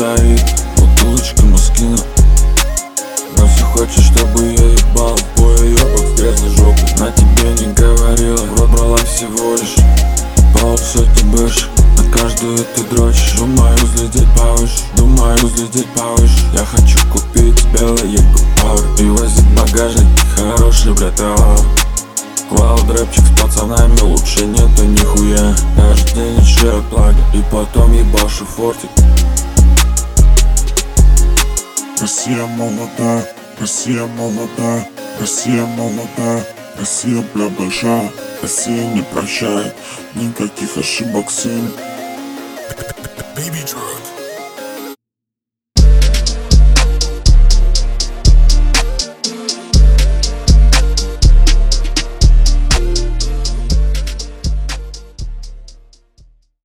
стоит бутылочка Москина. Но все хочет, чтобы я ебал по ее грязной жопы. На тебе не говорила, в рот брала всего лишь полсотни бывших. На каждую ты дрочишь. Думаю взлететь повыше, думаю взлететь повыше. Я хочу купить белые гупары и возить багажник хороший, братан. Клауд рэпчик с пацанами, лучше нету нихуя. Каждый день еще плага, и потом ебашу фортик. Россия молодая, Россия молодая, Россия молодая, Россия, бля, большая. Россия не прощает никаких ошибок, сын. Baby Drug.